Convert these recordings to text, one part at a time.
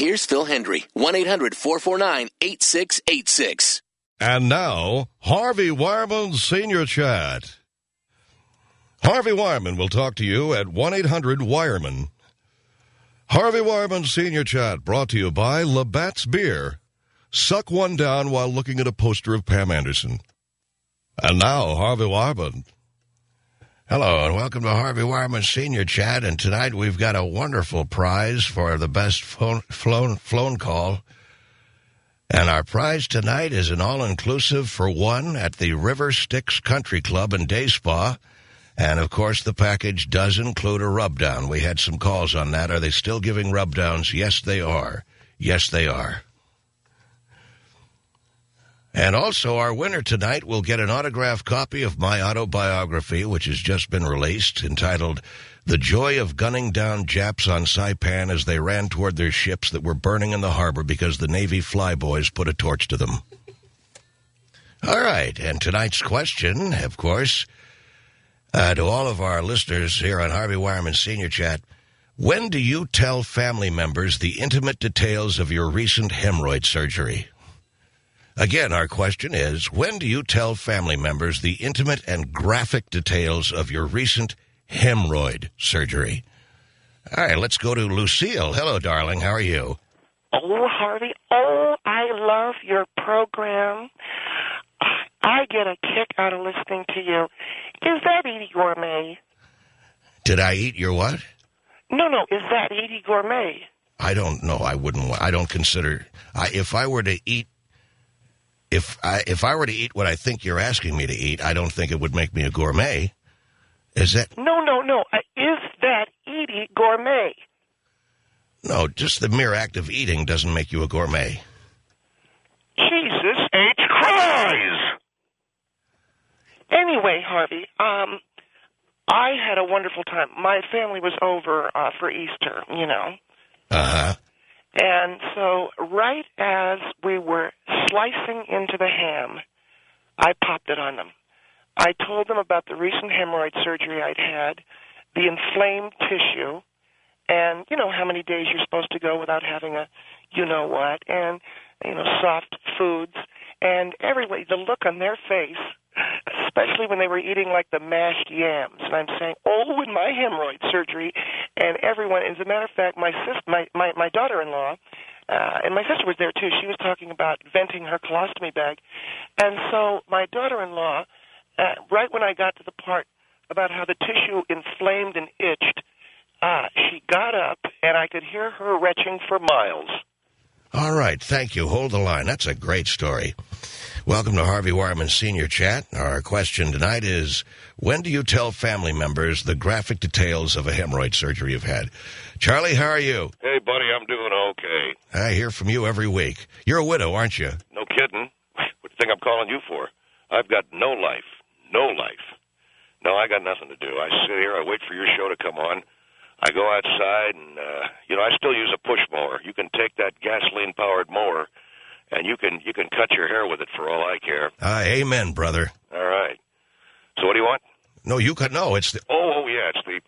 Here's Phil Hendry, 1-800-449-8686. And now, Harvey Wireman's Senior Chat. Harvey Wireman will talk to you at 1-800-WIREMAN. Harvey Wireman's Senior Chat brought to you by Labatt's Beer. Suck one down while looking at a poster of Pam Anderson. And now, Harvey Wireman. Hello, and welcome to Harvey Wireman's Senior Chat. And tonight we've got a wonderful prize for the best flown call. And our prize tonight is an all-inclusive for one at the River Styx Country Club and Day Spa. And, of course, the package does include a rub-down. We had some calls on that. Are they still giving rub-downs? Yes, they are. Yes, they are. And also, our winner tonight will get an autographed copy of my autobiography, which has just been released, entitled The Joy of Gunning Down Japs on Saipan as They Ran Toward Their Ships That Were Burning in the Harbor Because the Navy Flyboys Put a Torch to Them. All right, and tonight's question, of course, to all of our listeners here on Harvey Wireman's Senior Chat, when do you tell family members the intimate details of your recent hemorrhoid surgery? Again, our question is, when do you tell family members the intimate and graphic details of your recent hemorrhoid surgery? All right, let's go to Lucille. Hello, darling. How are you? Oh, Harvey. Oh, I love your program. I get a kick out of listening to you. Is that Edie Gourmet? Did I eat your what? No, is that Edie Gourmet? I don't know. I don't consider. If I were to eat what I think you're asking me to eat, I don't think it would make me a gourmet. Is that? No. Is that Edie Gourmet? No, just the mere act of eating doesn't make you a gourmet. Jesus H. Christ! Anyway, Harvey, I had a wonderful time. My family was over for Easter, you know. Uh-huh. And so right as we were slicing into the ham, I popped it on them. I told them about the recent hemorrhoid surgery I'd had, the inflamed tissue, and you know how many days you're supposed to go without having a you-know-what, and, soft foods. And everybody, the look on their face, especially when they were eating like the mashed yams. And I'm saying, oh, in my hemorrhoid surgery. And everyone, as a matter of fact, my daughter-in-law, and my sister was there too, she was talking about venting her colostomy bag. And so my daughter-in-law, right when I got to the part about how the tissue inflamed and itched, she got up and I could hear her retching for miles. All right, thank you. Hold the line. That's a great story. Welcome to Harvey Wireman's Senior Chat. Our question tonight is, when do you tell family members the graphic details of a hemorrhoid surgery you've had? Charlie, how are you? Hey, buddy, I'm doing okay. I hear from you every week. You're a widow, aren't you? No kidding. What do you think I'm calling you for? I've got no life. No life. No, I got nothing to do. I sit here, I wait for your show to come on. I go outside, and, I still use a push mower. You can take that gasoline-powered mower, and you can cut your hair with it for all I care. Amen, brother. All right. So what do you want? No, it's the... Oh, yeah, it's the...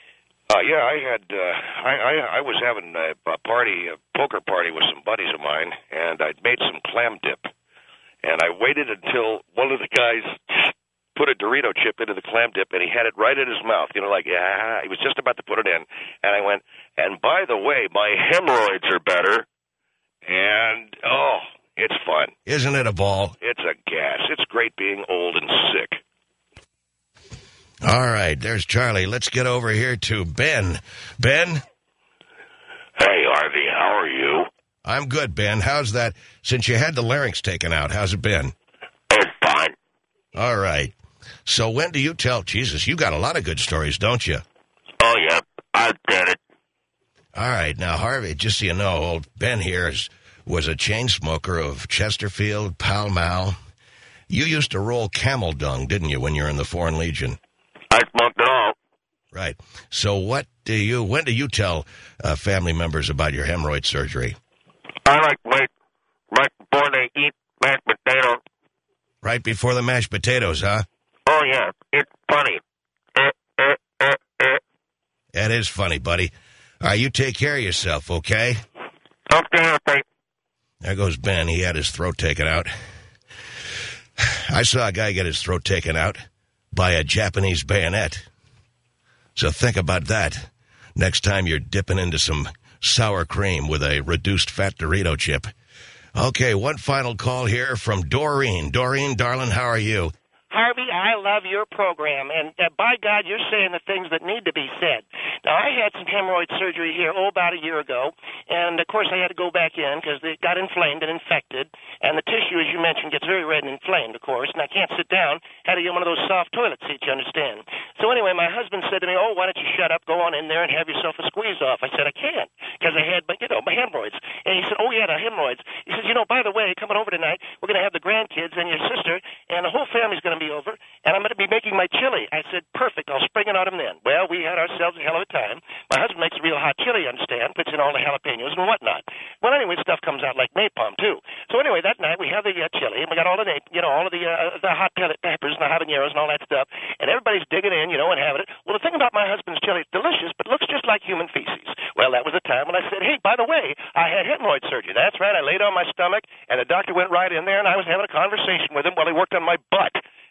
I was having a poker party with some buddies of mine, and I'd made some clam dip. And I waited until one of the guys put a Dorito chip into the clam dip, and he had it right in his mouth. He was just about to put it in. And I went, and by the way, my hemorrhoids are better. And, it's fun. Isn't it a ball? It's a gas. It's great being old and sick. All right, there's Charlie. Let's get over here to Ben. Ben? Hey, Harvey, how are you? I'm good, Ben. How's that? Since you had the larynx taken out, how's it been? It's fine. All right. So when do you tell... Jesus, you got a lot of good stories, don't you? Oh, yeah. I get it. All right. Now, Harvey, just so you know, old Ben here was a chain smoker of Chesterfield, Pall Mall. You used to roll camel dung, didn't you, when you were in the Foreign Legion? I smoked it all. Right. So when do you tell family members about your hemorrhoid surgery? I wait right before they eat mashed potatoes. Right before the mashed potatoes, huh? Oh, yeah. It's funny. That is funny, buddy. All right, you take care of yourself, okay? Okay. There goes Ben. He had his throat taken out. I saw a guy get his throat taken out by a Japanese bayonet. So think about that next time you're dipping into some sour cream with a reduced fat Dorito chip. Okay, one final call here from Doreen. Doreen, darling, how are you? Harvey, I love your program, and by God, you're saying the things that need to be said. Now, I had some hemorrhoid surgery here, about a year ago, and, of course, I had to go back in because they got inflamed and infected, and the tissue, as you mentioned, gets very red and inflamed, of course, and I can't sit down. Had to get one of those soft toilet seats, you understand. So anyway, my husband said to me, oh, why don't you shut up, go on in there and have yourself a squeeze off. I said, I can't, because I had, my hemorrhoids. And he said, oh, yeah, the hemorrhoids. He says, by the way, coming over tonight, we're going to have the grandkids and your sister, and the whole family's going to be over, and I'm going to be making my chili. I said, perfect, I'll spring it on him then. Well, we had ourselves a hell of a time. My husband makes a real hot chili, you understand, puts in all the jalapenos and whatnot. Well, anyway, stuff comes out like napalm, too. So anyway, that night we have the chili, and we got all the, all of the hot peppers and the habaneros and all that stuff, and everybody's digging in, and having it. Well, the thing about my husband's chili, it's delicious, but looks just like human feces. Well, that was the time when I said, hey, by the way, I had hemorrhoid surgery. That's right, I laid on my stomach, and the doctor went right in there, and I was having a conversation with him while he worked on my butt.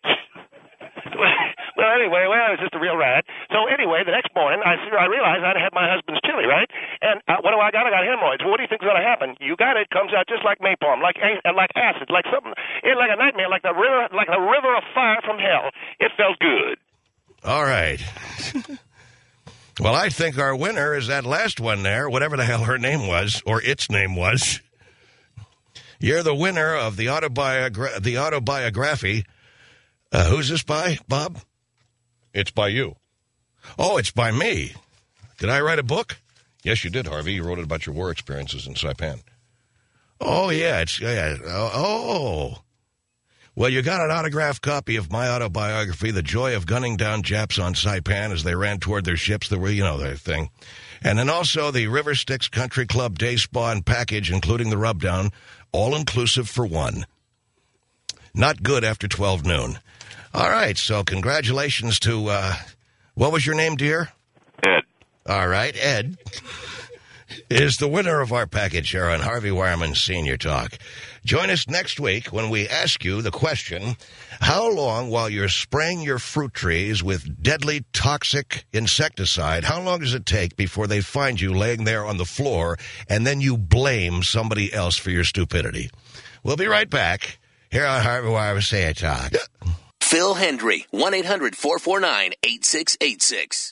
Well, anyway, it was just a real riot. So anyway, the next morning, I realized I'd had my husband's chili, right? And what do I got? I got hemorrhoids. Well, what do you think's going to happen? You got it. Comes out just like napalm, like acid, like something, like a nightmare, like the river of fire from hell. It felt good. All right. Well, I think our winner is that last one there, whatever the hell her name was, or its name was. You're the winner of the autobiography. Who's this by, Bob? It's by you. Oh, it's by me. Did I write a book? Yes, you did, Harvey. You wrote it about your war experiences in Saipan. Oh, yeah. Oh. Well, you got an autographed copy of my autobiography, The Joy of Gunning Down Japs on Saipan as they ran toward their ships that were, their thing. And then also the River Styx Country Club Day Spa and package, including the rubdown, all-inclusive for one. Not good after 12 noon. All right, so congratulations to, what was your name, dear? Ed. All right, Ed is the winner of our package here on Harvey Wireman Senior Talk. Join us next week when we ask you the question, how long while you're spraying your fruit trees with deadly toxic insecticide, how long does it take before they find you laying there on the floor and then you blame somebody else for your stupidity? We'll be right back here on Harvey Wireman Senior Talk. Phil Hendry, 1-800-449-8686.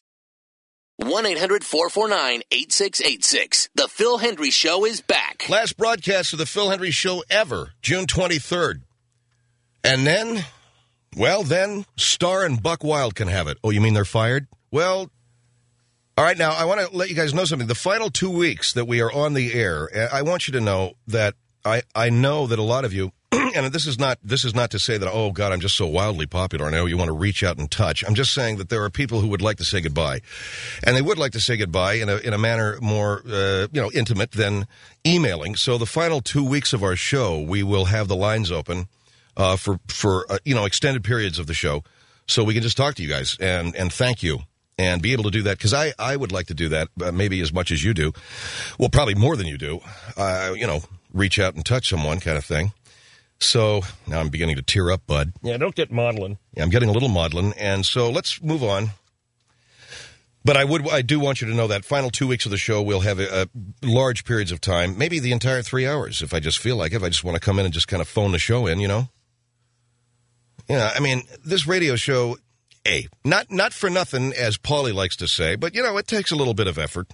1-800-449-8686. The Phil Hendry Show is back. Last broadcast of the Phil Hendry Show ever, June 23rd. And then, Star and Buck Wild can have it. Oh, you mean they're fired? Well, all right, now, I want to let you guys know something. The final 2 weeks that we are on the air, I want you to know that I know that a lot of you, and this is not to say that, oh, God, I'm just so wildly popular. I know you want to reach out and touch. I'm just saying that there are people who would like to say goodbye. And they would like to say goodbye in a manner more, intimate than emailing. So the final 2 weeks of our show, we will have the lines open for extended periods of the show. So we can just talk to you guys and thank you and be able to do that. Because I would like to do that maybe as much as you do. Well, probably more than you do. Reach out and touch someone kind of thing. So now I'm beginning to tear up, bud. Yeah, don't get maudlin. Yeah, I'm getting a little maudlin, and so let's move on. But I do want you to know that final 2 weeks of the show, we'll have large periods of time, maybe the entire 3 hours, if I just feel like it. If I just want to come in and just kind of phone the show in, Yeah, I mean, this radio show, not for nothing, as Paulie likes to say, but, it takes a little bit of effort.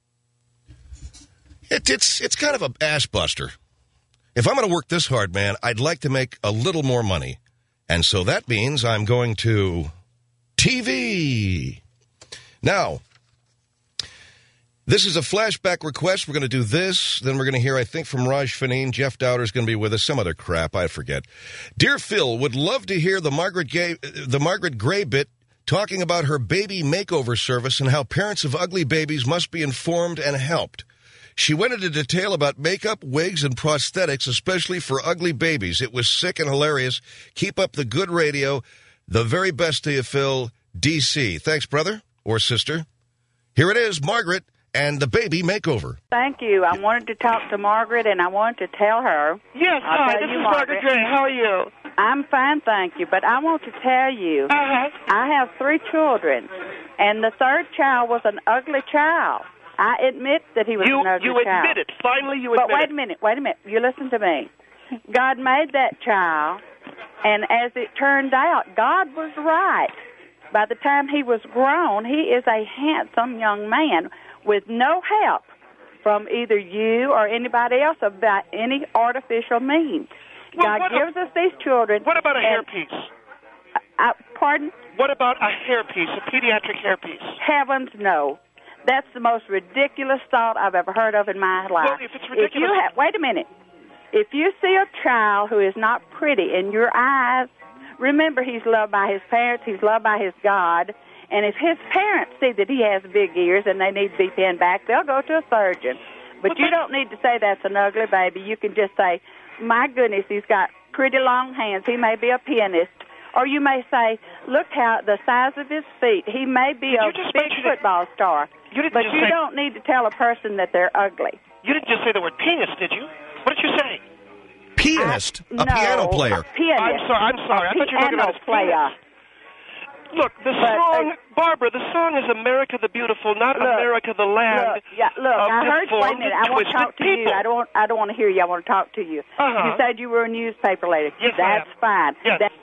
It's kind of an ass buster. If I'm going to work this hard, man, I'd like to make a little more money. And so that means I'm going to TV. Now, this is a flashback request. We're going to do this. Then we're going to hear, I think, from Raj Fanine. Jeff Dowder's going to be with us. Some other crap. I forget. Dear Phil, would love to hear the Margaret Gray bit talking about her baby makeover service and how parents of ugly babies must be informed and helped. She went into detail about makeup, wigs, and prosthetics, especially for ugly babies. It was sick and hilarious. Keep up the good radio. The very best to you, Phil, D.C. Thanks, brother or sister. Here it is, Margaret and the baby makeover. Thank you. I wanted to talk to Margaret, and I wanted to tell her. Yes, hi, this is Margaret Gray. How are you? I'm fine, thank you. But I want to tell you, I have 3 children, and the third child was an ugly child. I admit that he was an ugly child. You admit it. Finally, you admit it. But wait a minute. You listen to me. God made that child, and as it turned out, God was right. By the time he was grown, he is a handsome young man with no help from either you or anybody else about any artificial means. Well, God gives us these children. What about a hairpiece? Pardon? What about a hairpiece, a pediatric hairpiece? Heavens, no. That's the most ridiculous thought I've ever heard of in my life. Well, if it's ridiculous... wait a minute. If you see a child who is not pretty in your eyes, remember he's loved by his parents, he's loved by his God, and if his parents see that he has big ears and they need to be pinned back, they'll go to a surgeon. But you don't need to say that's an ugly baby. You can just say, my goodness, he's got pretty long hands. He may be a pianist. Or you may say, look how the size of his feet. He may be a big football star. But you don't need to tell a person that they're ugly. You didn't just say the word pianist, did you? What did you say? Pianist? A piano player. A pianist. I'm sorry. I thought you were talking about his player. Look, Barbara, the song is America the Beautiful, not America the Land. I heard you. Wait a minute. I want to talk to you. I don't want to hear you. I want to talk to you. You said you were a newspaper lady. Yes, that's fine. Yes. That's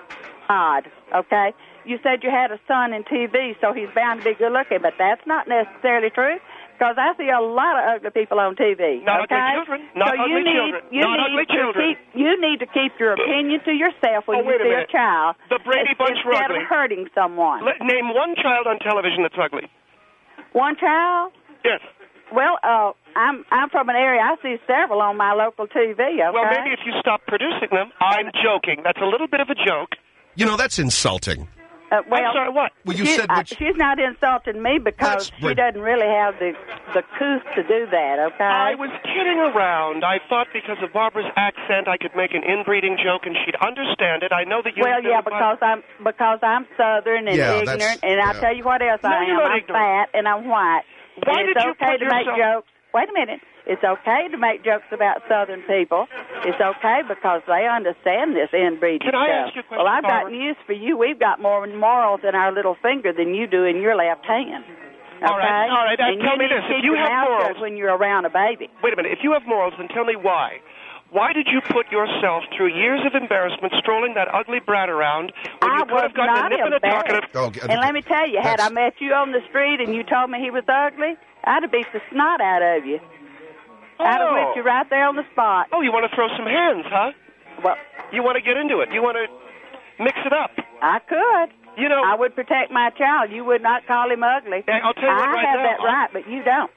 odd, okay? You said you had a son in TV, so he's bound to be good looking, but that's not necessarily true. Because I see a lot of ugly people on TV. Not okay? ugly children. Not ugly children. Not ugly children. You need to keep your opinion to yourself when you see a child. The Brady Bunch were ugly. Instead of hurting someone. Name one child on television that's ugly. One child? Yes. Well, I'm from an area. I see several on my local TV. Okay? Well, maybe if you stop producing them. I'm joking. That's a little bit of a joke. You know, that's insulting. I'm sorry, what? Well, you said she's not insulting me because she doesn't really have the couth to do that, okay? I was kidding around. I thought because of Barbara's accent I could make an inbreeding joke and she'd understand it. I know that you... Well, yeah, because I'm Southern and ignorant, and I'll tell you what else I am. I'm fat and I'm white. Why did you put yourself... make jokes. Wait a minute. It's okay to make jokes about Southern people. It's okay because they understand this inbreeding stuff. Can I ask you a question, Well, I've Barbara? got news for you. We've got more morals in our little finger than you do in your left hand. Okay? All right. And tell me this. If you have morals... when you're around a baby. Wait a minute. If you have morals, then tell me why. Why did you put yourself through years of embarrassment strolling that ugly brat around when you could have gotten a nip and a tuck and a... And let me tell you, had I met you on the street and you told me he was ugly, I'd have beat the snot out of you. I'd have whipped you right there on the spot. Oh, you want to throw some hands, huh? Well, you want to get into it. You want to mix it up. I could. You know, I would protect my child. You would not call him ugly. I'll tell you what right now. I have that right, but you don't.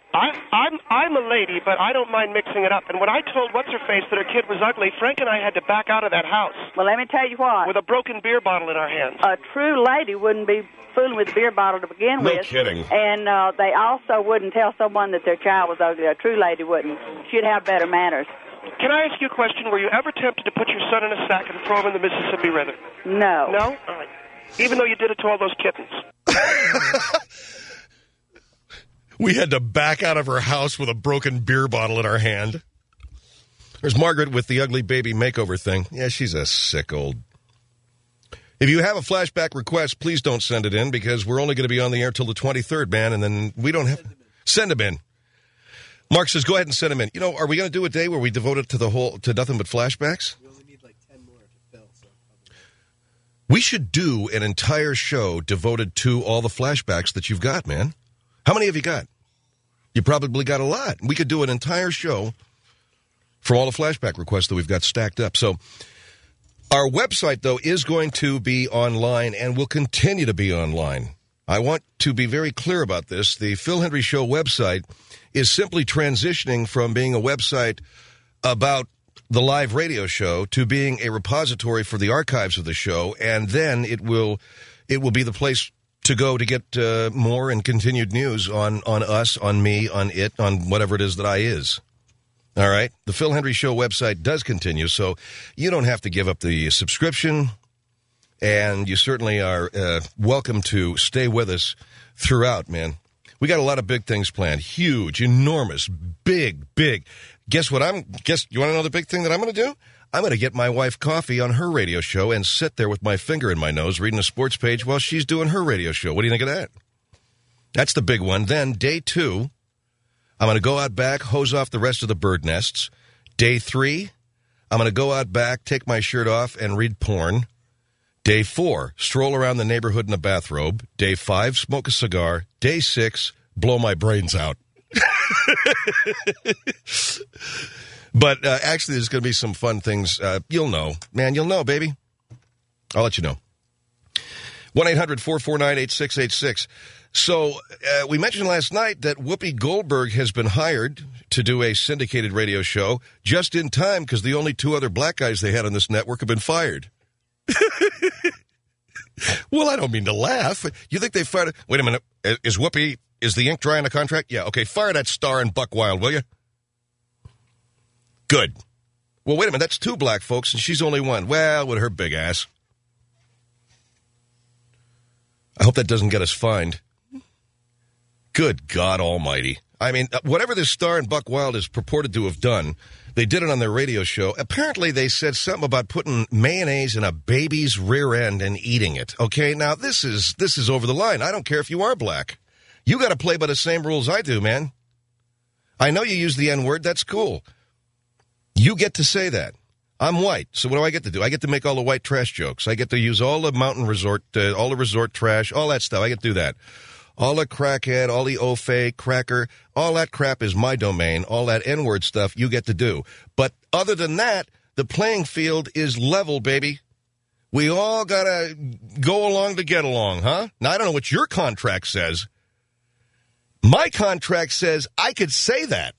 I'm a lady, but I don't mind mixing it up. And when I told What's-Her-Face that her kid was ugly, Frank and I had to back out of that house. Well, let me tell you what. With a broken beer bottle in our hands. A true lady wouldn't be fooling with a beer bottle to begin with. No kidding. And they also wouldn't tell someone that their child was ugly. A true lady wouldn't. She'd have better manners. Can I ask you a question? Were you ever tempted to put your son in a sack and throw him in the Mississippi River? No. No? All right. Even though you did it to all those kittens. We had to back out of her house with a broken beer bottle in our hand. There's Margaret with the ugly baby makeover thing. Yeah, she's a sick old... If you have a flashback request, please don't send it in because we're only going to be on the air till the 23rd, man, and then we don't have... Send them in. Mark says, go ahead and send them in. You know, are we going to do a day where we devote it to nothing but flashbacks? We only need like 10 more to fill. So. We should do an entire show devoted to all the flashbacks that you've got, man. How many have you got? You probably got a lot. We could do an entire show for all the flashback requests that we've got stacked up. So our website, though, is going to be online and will continue to be online. I want to be very clear about this. The Phil Hendrie Show website is simply transitioning from being a website about the live radio show to being a repository for the archives of the show, and then it will be the place to go to get more and continued news on us, on me, on it, on whatever it is that I is. All right? The Phil Hendrie Show website does continue, so you don't have to give up the subscription, and you certainly are welcome to stay with us throughout, man. We got a lot of big things planned. Huge, enormous, big. Guess what you want to know the big thing that I'm going to do? I'm going to get my wife coffee on her radio show and sit there with my finger in my nose reading a sports page while she's doing her radio show. What do you think of that? That's the big one. Then, day 2, I'm going to go out back, hose off the rest of the bird nests. Day 3, I'm going to go out back, take my shirt off, and read porn. Day 4, stroll around the neighborhood in a bathrobe. Day 5, smoke a cigar. Day 6, blow my brains out. But actually, there's going to be some fun things. You'll know. Man, you'll know, baby. I'll let you know. 1-800-449-8686. So we mentioned last night that Whoopi Goldberg has been hired to do a syndicated radio show just in time because the only 2 other black guys they had on this network have been fired. Well, I don't mean to laugh. You think they fired... Wait a minute. Is the ink dry on the contract? Yeah, okay. Fire that star and Buck Wild, will you? Good. Well, wait a minute. That's 2 black folks, and she's only 1. Well, with her big ass. I hope that doesn't get us fined. Good God almighty. I mean, whatever this Star and Buck Wild is purported to have done, they did it on their radio show. Apparently, they said something about putting mayonnaise in a baby's rear end and eating it. Okay, now this is over the line. I don't care if you are black. You got to play by the same rules I do, man. I know you use the N-word. That's cool. You get to say that. I'm white, so what do I get to do? I get to make all the white trash jokes. I get to use all the mountain resort, all the resort trash, all that stuff. I get to do that. All the crackhead, all the Ofe, cracker, all that crap is my domain. All that N-word stuff you get to do. But other than that, the playing field is level, baby. We all got to go along to get along, huh? Now, I don't know what your contract says. My contract says I could say that.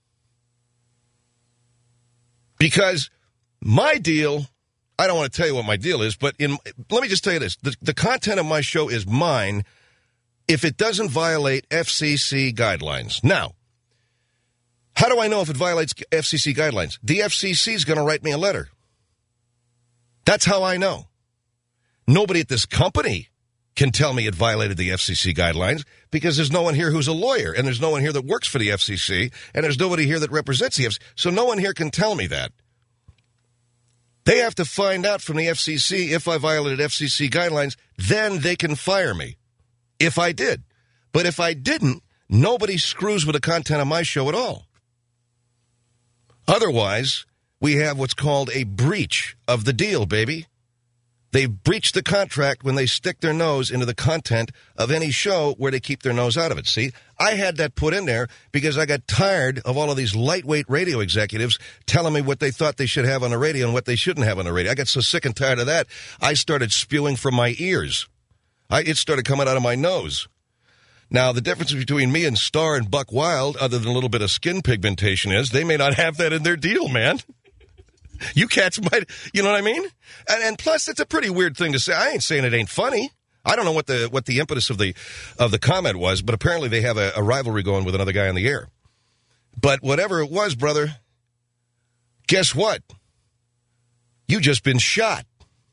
Because my deal, I don't want to tell you what my deal is, but let me just tell you this. The content of my show is mine if it doesn't violate FCC guidelines. Now, how do I know if it violates FCC guidelines? The FCC is going to write me a letter. That's how I know. Nobody at this company can tell me it violated the FCC guidelines because there's no one here who's a lawyer, and there's no one here that works for the FCC, and there's nobody here that represents the FCC. So no one here can tell me that. They have to find out from the FCC if I violated FCC guidelines, then they can fire me. If I did. But if I didn't, nobody screws with the content of my show at all. Otherwise, we have what's called a breach of the deal, baby. They breach the contract when they stick their nose into the content of any show where they keep their nose out of it. See, I had that put in there because I got tired of all of these lightweight radio executives telling me what they thought they should have on the radio and what they shouldn't have on the radio. I got so sick and tired of that, I started spewing from my ears. It started coming out of my nose. Now, the difference between me and Star and Buck Wild, other than a little bit of skin pigmentation, is they may not have that in their deal, man. You cats might, you know what I mean? And plus, it's a pretty weird thing to say. I ain't saying it ain't funny. I don't know what the impetus of the comment was, but apparently they have a rivalry going with another guy on the air. But whatever it was, brother, guess what? You just been shot.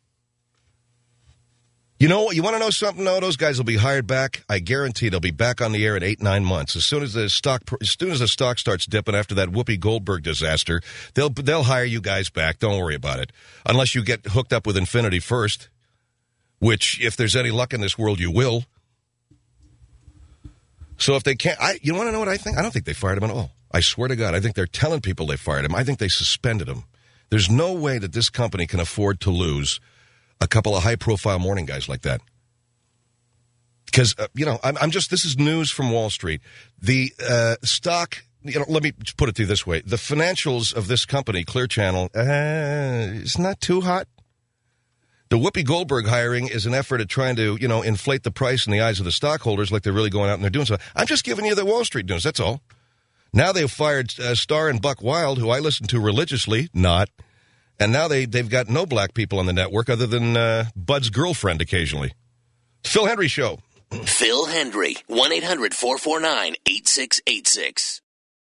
You know what? You want to know something? No, those guys will be hired back. I guarantee they'll be back on the air in 8-9 months. As soon as the stock starts dipping after that Whoopi Goldberg disaster, they'll hire you guys back. Don't worry about it. Unless you get hooked up with Infinity first, which, if there's any luck in this world, you will. So if they can't, you want to know what I think? I don't think they fired him at all. I swear to God, I think they're telling people they fired him. I think they suspended him. There's no way that this company can afford to lose a couple of high-profile morning guys like that. Because, this is news from Wall Street. The stock, let me put it to you this way. The financials of this company, Clear Channel, it's not too hot. The Whoopi Goldberg hiring is an effort at trying to, inflate the price in the eyes of the stockholders like they're really going out and they're doing so. I'm just giving you the Wall Street news, that's all. Now they've fired Star and Buck Wild, who I listen to religiously, not. And now they've got no black people on the network other than Bud's girlfriend occasionally. Phil Hendry Show. Phil Hendry, 1-800-449-8686.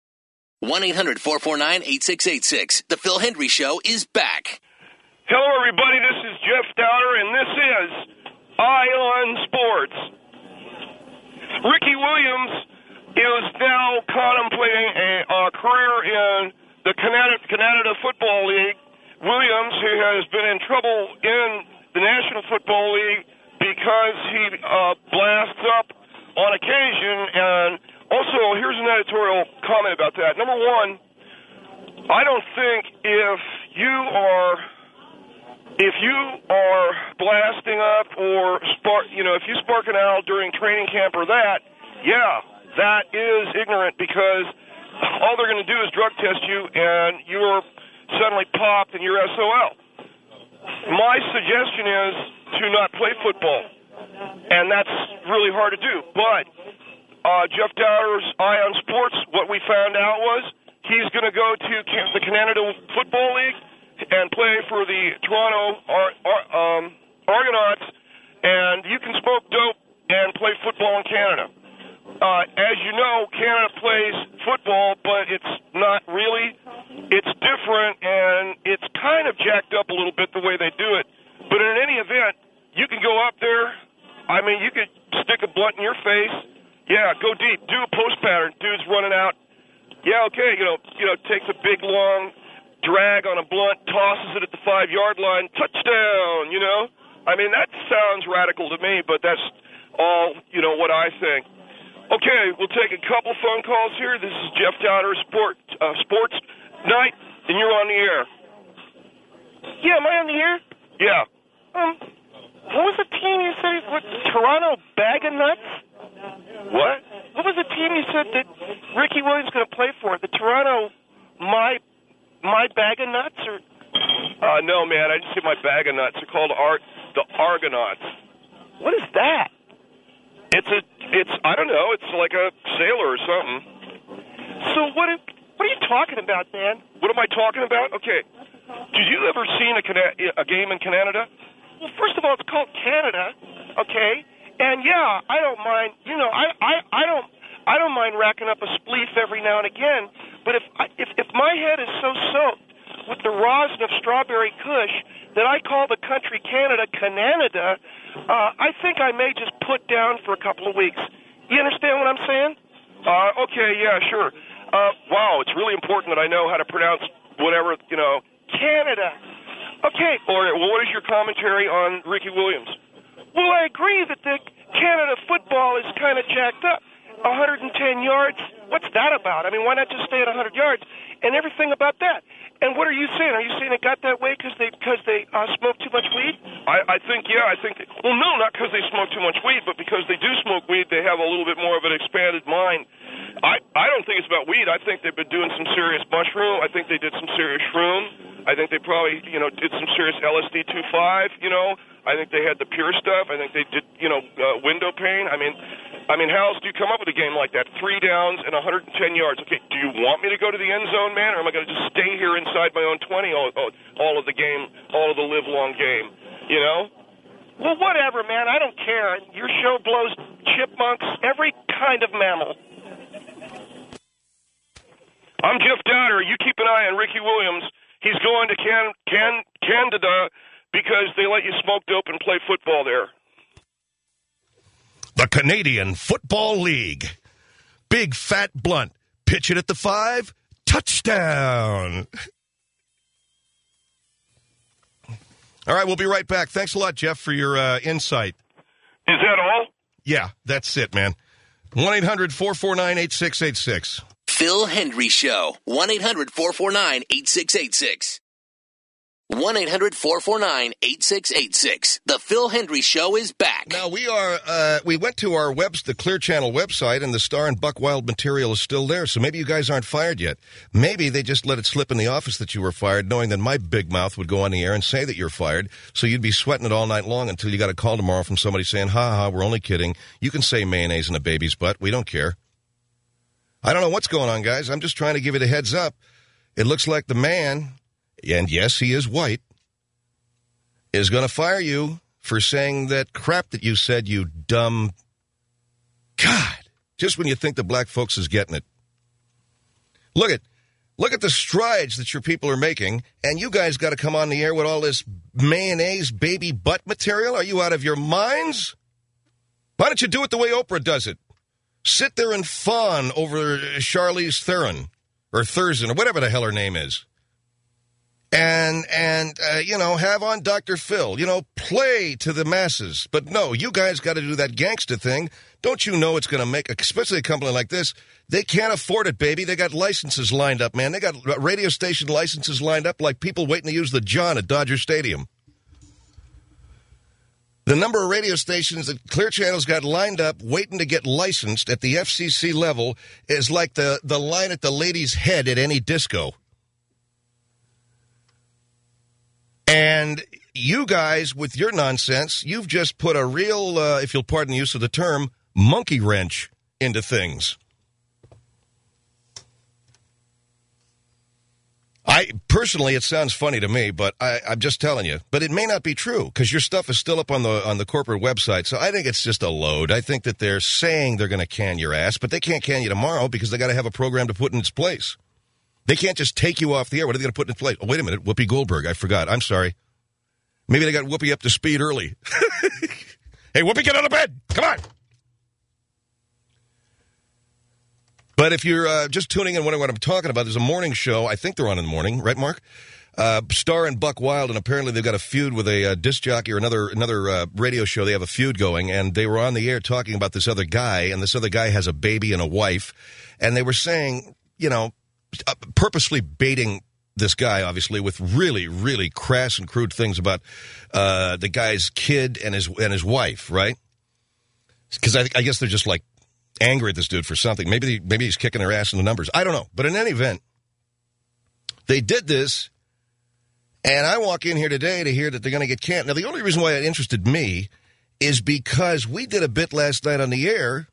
1-800-449-8686. The Phil Hendry Show is back. Hello, everybody. This is Jeff Dowder, and this is Eye on Sports. Ricky Williams is now contemplating a career in the Canada Football League. Williams, who has been in trouble in the National Football League because he blasts up on occasion. And also, here's an editorial comment about that. Number one, I don't think if you are blasting up or if you spark an owl during training camp or that, yeah, that is ignorant, because all they're going to do is drug test you and you're suddenly popped and you're SOL. My suggestion is to not play football, and that's really hard to do. But Jeff Dowder's Eye on Sports, what we found out was he's going to go to the Canada Football League and play for the Toronto Argonauts, and you can smoke dope and play football in Canada. As you know, Canada plays football, but it's not really. It's different, and it's kind of jacked up a little bit the way they do it. But in any event, you can go up there. I mean, you could stick a blunt in your face. Yeah, go deep. Do a post pattern. Dude's running out. Yeah, okay, takes a big, long drag on a blunt, tosses it at the 5-yard line, touchdown, I mean, that sounds radical to me, but that's all, what I think. Okay, we'll take a couple phone calls here. This is Jeff Dowder, Sports Night, and you're on the air. Yeah, am I on the air? Yeah. What was the team you said? What, Toronto Bag of Nuts? What? What was the team you said that Ricky Williams going to play for? The Toronto My Bag of Nuts? Or? No, man, I didn't say My Bag of Nuts. They're called the Argonauts. What is that? It's I don't know. It's like a sailor or something. So what are you talking about, man? What am I talking about? Okay. Did you ever seen a game in Canada? Well, first of all, it's called Canada, okay? And yeah, I don't mind. I don't mind racking up a spleef every now and again. But if my head is so soaked with the rosin of strawberry kush that I call the country Canada, I think I may just put down for a couple of weeks. You understand what I'm saying? Okay, yeah, sure. Wow, it's really important that I know how to pronounce whatever, Canada. Okay. All right, well, what is your commentary on Ricky Williams? Well, I agree that the Canada football is kind of jacked up. 110 yards, what's that about? I mean, why not just stay at 100 yards? And everything about that. And what are you saying? Are you saying it got that way because they smoke too much weed? I think, yeah, well, no, not because they smoke too much weed, but because they do smoke weed, they have a little bit more of an expanded mind. I don't think it's about weed. I think they've been doing some serious mushroom. I think they did some serious shroom. I think they probably, did some serious LSD 2.5, I think they had the pure stuff. I think they did, window pane. I mean, how else do you come up with a game like that? 3 downs and 110 yards. Okay, do you want me to go to the end zone, man, or am I going to just stay here inside my own 20 all of the game, all of the live-long game, Well, whatever, man. I don't care. Your show blows chipmunks, every kind of mammal. I'm Jeff Dowder. You keep an eye on Ricky Williams. He's going to Canada because they let you smoke dope and play football there. The Canadian Football League. Big fat blunt. Pitch it at the 5. Touchdown. All right, we'll be right back. Thanks a lot, Jeff, for your insight. Is that all? Yeah, that's it, man. 1-800-449-8686. Phil Hendry Show. 1-800-449-8686. 1-800-449-8686. The Phil Hendry Show is back. Now, we went to our the Clear Channel website, and the Star and Buck Wild material is still there, so maybe you guys aren't fired yet. Maybe they just let it slip in the office that you were fired, knowing that my big mouth would go on the air and say that you're fired, so you'd be sweating it all night long until you got a call tomorrow from somebody saying, ha, we're only kidding. You can say mayonnaise in a baby's butt. We don't care. I don't know what's going on, guys. I'm just trying to give you the heads up. It looks like the man, and yes, he is white, is going to fire you for saying that crap that you said, you dumb... God, just when you think the black folks is getting it. Look at the strides that your people are making, and you guys got to come on the air with all this mayonnaise baby butt material? Are you out of your minds? Why don't you do it the way Oprah does it? sit there and fawn over Charlize Theron or Thurston or whatever the hell her name is. And have on Dr. Phil, play to the masses. But no, you guys got to do that gangster thing. Don't you know it's going to make, especially a company like this, they can't afford it, baby. They got licenses lined up, man. They got radio station licenses lined up like people waiting to use the John at Dodger Stadium. The number of radio stations that Clear Channel's got lined up waiting to get licensed at the FCC level is like the line at the lady's head at any disco. And you guys, with your nonsense, you've just put a real, if you'll pardon the use of the term, monkey wrench into things. Personally, it sounds funny to me, but I'm just telling you. But it may not be true, because your stuff is still up on the corporate website. So I think it's just a load. I think that they're saying they're going to can your ass, but they can't can you tomorrow because they got to have a program to put in its place. They can't just take you off the air. What are they going to put in place? Oh, wait a minute. Whoopi Goldberg. I forgot. I'm sorry. Maybe they got Whoopi up to speed early. Hey, Whoopi, get out of bed. Come on. But if you're just tuning in, wondering what I'm talking about, there's a morning show. I think they're on in the morning. Right, Mark? Star and Buck Wild, and apparently they've got a feud with a disc jockey or another radio show. They have a feud going, and they were on the air talking about this other guy, and this other guy has a baby and a wife. And they were saying, purposely baiting this guy, obviously, with really, really crass and crude things about the guy's kid and his wife, right? Because I guess they're just like angry at this dude for something. Maybe he's kicking their ass in the numbers. I don't know. But in any event, they did this, and I walk in here today to hear that they're going to get canned. Now, the only reason why it interested me is because we did a bit last night on the air.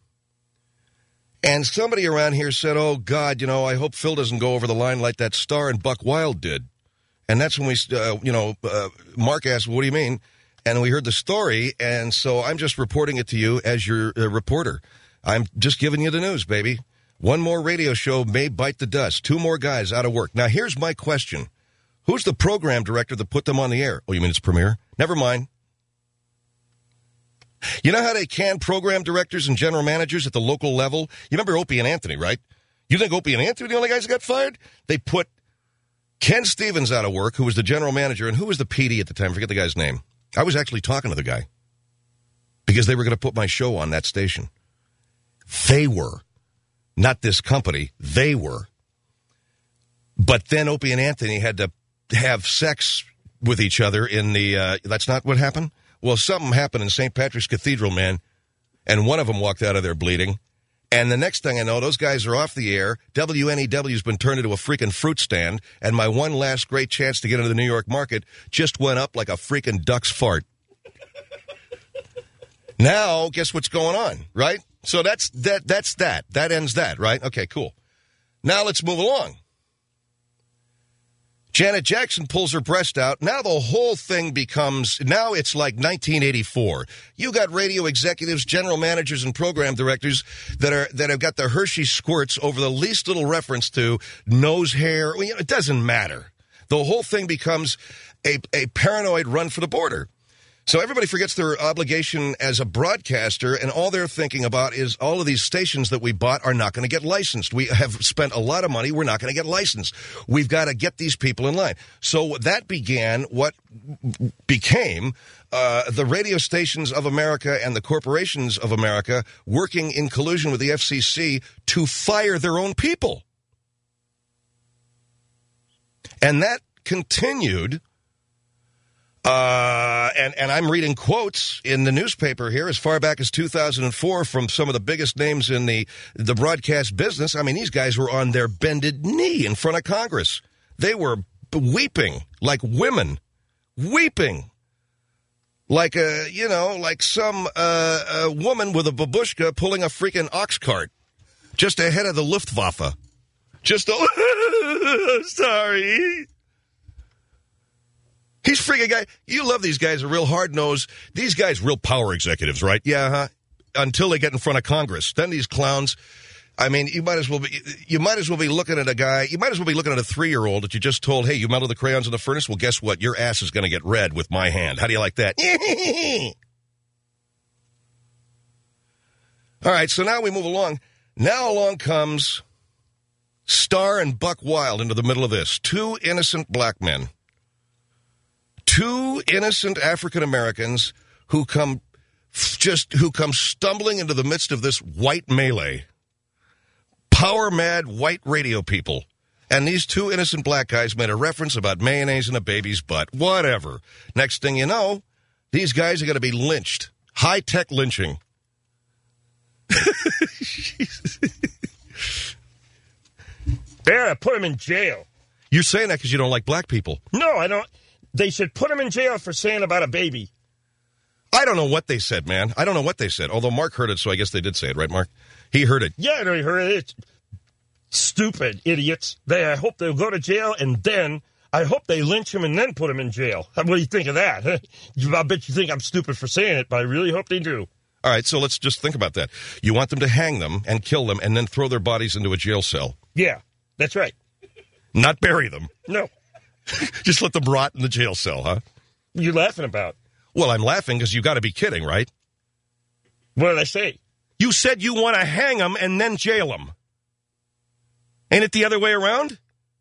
And somebody around here said, oh, God, I hope Phil doesn't go over the line like that Star and Buck Wild did. And that's when Mark asked, what do you mean? And we heard the story, and so I'm just reporting it to you as your reporter. I'm just giving you the news, baby. One more radio show may bite the dust. 2 more guys out of work. Now, here's my question. Who's the program director that put them on the air? Oh, you mean it's Premier? Never mind. You know how they can program directors and general managers at the local level? You remember Opie and Anthony, right? You think Opie and Anthony were the only guys that got fired? They put Ken Stevens out of work, who was the general manager, and who was the PD at the time? I forget the guy's name. I was actually talking to the guy because they were going to put my show on that station. They were. Not this company. They were. But then Opie and Anthony had to have sex with each other in the, that's not what happened? Well, something happened in St. Patrick's Cathedral, man, and one of them walked out of there bleeding. And the next thing I know, those guys are off the air. WNEW's been turned into a freaking fruit stand, and my one last great chance to get into the New York market just went up like a freaking duck's fart. Now, guess what's going on, right? So that's that. That ends that, right? Okay, cool. Now let's move along. Janet Jackson pulls her breast out. Now the whole thing becomes, now it's like 1984. You got radio executives, general managers, and program directors that have got the Hershey squirts over the least little reference to nose hair. It doesn't matter. The whole thing becomes a paranoid run for the border. So everybody forgets their obligation as a broadcaster, and all they're thinking about is all of these stations that we bought are not going to get licensed. We have spent a lot of money. We're not going to get licensed. We've got to get these people in line. So that began what became the radio stations of America and the corporations of America working in collusion with the FCC to fire their own people. And that continued. And I'm reading quotes in the newspaper here as far back as 2004 from some of the biggest names in the broadcast business. I mean, these guys were on their bended knee in front of Congress. They were weeping like women, weeping like some woman with a babushka pulling a freaking ox cart just ahead of the Luftwaffe. Sorry. He's freaking guy. You love these guys, a real hard-nosed. These guys, real power executives, right? Yeah, huh? Until they get in front of Congress. Then these clowns. I mean, you might as well be looking at a guy. You might as well be looking at a 3-year-old that you just told, hey, you melted the crayons in the furnace? Well, guess what? Your ass is going to get red with my hand. How do you like that? All right, so now we move along. Now along comes Star and Buck Wild into the middle of this. Two innocent black men. Two innocent African Americans who come stumbling into the midst of this white melee. Power mad white radio people. And these two innocent black guys made a reference about mayonnaise in a baby's butt. Whatever. Next thing you know, these guys are going to be lynched. High-tech lynching. Yeah, put him in jail. You're saying that because you don't like black people. No, I don't. They should put him in jail for saying about a baby. I don't know what they said, man. I don't know what they said. Although Mark heard it, so I guess they did say it, right, Mark? He heard it. Yeah, I know he heard it. Stupid idiots. I hope they'll go to jail, and then I hope they lynch him and then put him in jail. What do you think of that? I bet you think I'm stupid for saying it, but I really hope they do. All right, so let's just think about that. You want them to hang them and kill them and then throw their bodies into a jail cell. Yeah, that's right. Not bury them. No. Just let them rot in the jail cell, huh? What are you laughing about? Well, I'm laughing because you got to be kidding, right? What did I say? You said you want to hang them and then jail them. Ain't it the other way around?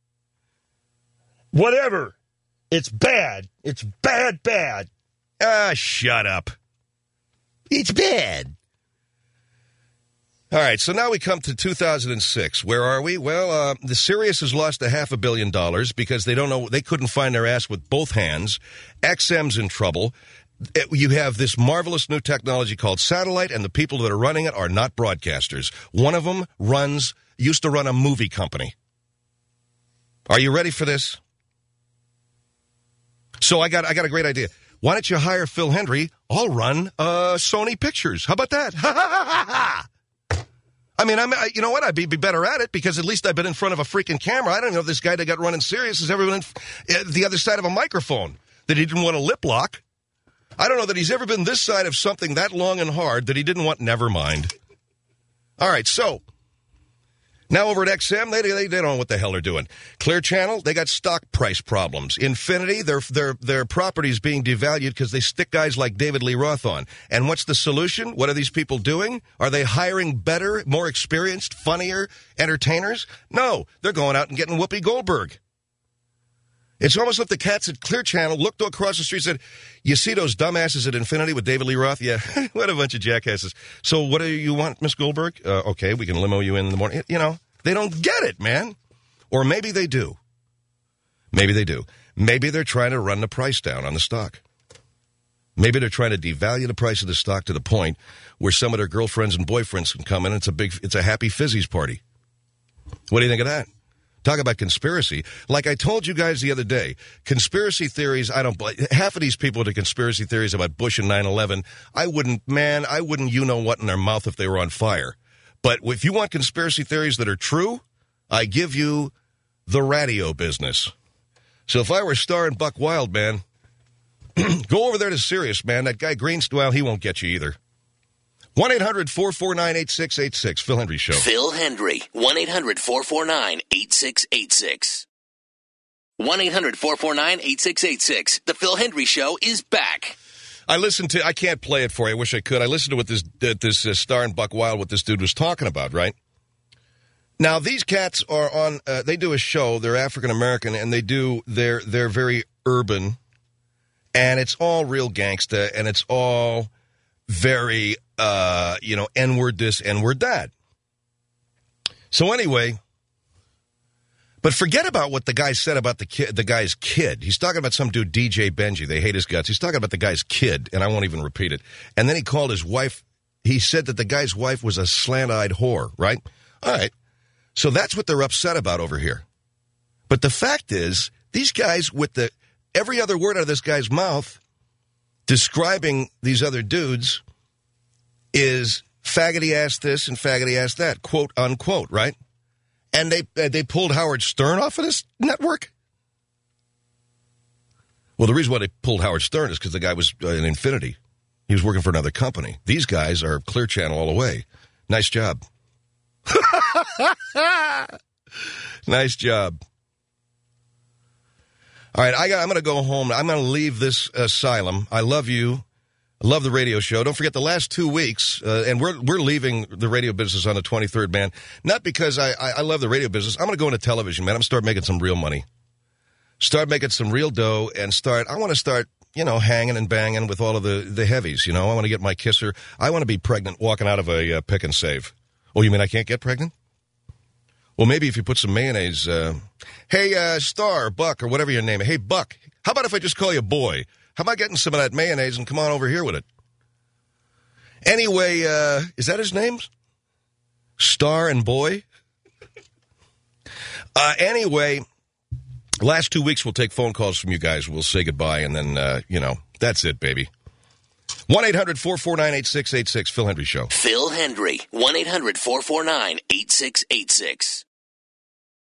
Whatever. It's bad. It's bad, bad. Ah, shut up. It's bad. All right, so now we come to 2006. Where are we? Well, the Sirius has lost $500 million because they couldn't find their ass with both hands. XM's in trouble. You have this marvelous new technology called satellite, and the people that are running it are not broadcasters. One of them used to run a movie company. Are you ready for this? So I got a great idea. Why don't you hire Phil Hendry? I'll run Sony Pictures. How about that? Ha, ha, ha, ha. I mean, you know what? I'd be better at it because at least I've been in front of a freaking camera. I don't know if this guy that got running Sirius has ever been the other side of a microphone that he didn't want to lip lock. I don't know that he's ever been this side of something that long and hard that he didn't want. Never mind. All right, so now over at XM, they don't know what the hell they're doing. Clear Channel, they got stock price problems. Infinity, their property's being devalued because they stick guys like David Lee Roth on. And what's the solution? What are these people doing? Are they hiring better, more experienced, funnier entertainers? No, they're going out and getting Whoopi Goldberg. It's almost like the cats at Clear Channel looked across the street and said, you see those dumbasses at Infinity with David Lee Roth? Yeah, what a bunch of jackasses. So what do you want, Miss Goldberg? Okay, we can limo you in the morning. You know, they don't get it, man. Or maybe they do. Maybe they do. Maybe they're trying to run the price down on the stock. Maybe they're trying to devalue the price of the stock to the point where some of their girlfriends and boyfriends can come in and it's a happy fizzies party. What do you think of that? Talk about conspiracy. Like I told you guys the other day, conspiracy theories, half of these people with the conspiracy theories about Bush and 9/11, I wouldn't you know what in their mouth if they were on fire. But if you want conspiracy theories that are true, I give you the radio business. So if I were Star and Buck Wild, man, go over there to Sirius, man. That guy Greenstwell, he won't get you either. 1-800-449-8686. Phil Hendry Show. Phil Hendry. 1-800-449-8686. 1-800-449-8686. The Phil Hendry Show is back. I can't play it for you. I wish I could. I listened to what this Star and Buck Wild, what this dude was talking about, right? Now, these cats are on, they do a show. They're African-American, and they're very urban, and it's all real gangsta, and it's all very, N-word this, N-word that. So anyway, but forget about what the guy said about the guy's kid. He's talking about some dude, DJ Benji. They hate his guts. He's talking about the guy's kid, and I won't even repeat it. And then he called his wife. He said that the guy's wife was a slant-eyed whore, right? All right. So that's what they're upset about over here. But the fact is, these guys with every other word out of this guy's mouth describing these other dudes is faggoty ass this and faggoty ass that, quote unquote, right? And they pulled Howard Stern off of this network? Well, the reason why they pulled Howard Stern is because the guy was in Infinity. He was working for another company. These guys are Clear Channel all the way. Nice job. Nice job. All right, I'm going to go home. I'm going to leave this asylum. I love you. I love the radio show. Don't forget the last 2 weeks, and we're leaving the radio business on the 23rd, man. Not because I love the radio business. I'm going to go into television, man. I'm going to start making some real money. Start making some real dough and I want to start, hanging and banging with all of the heavies, I want to get my kisser. I want to be pregnant walking out of a Pick and Save. Oh, you mean I can't get pregnant? Well, maybe if you put some mayonnaise, hey, Star, Buck, or whatever your name is. Hey, Buck, how about if I just call you Boy? How about getting some of that mayonnaise and come on over here with it? Anyway, is that his name? Star and Boy? Anyway, last 2 weeks we'll take phone calls from you guys. We'll say goodbye, and then, that's it, baby. 1-800-449-8686, Phil Hendry Show. Phil Hendry, 1-800-449-8686.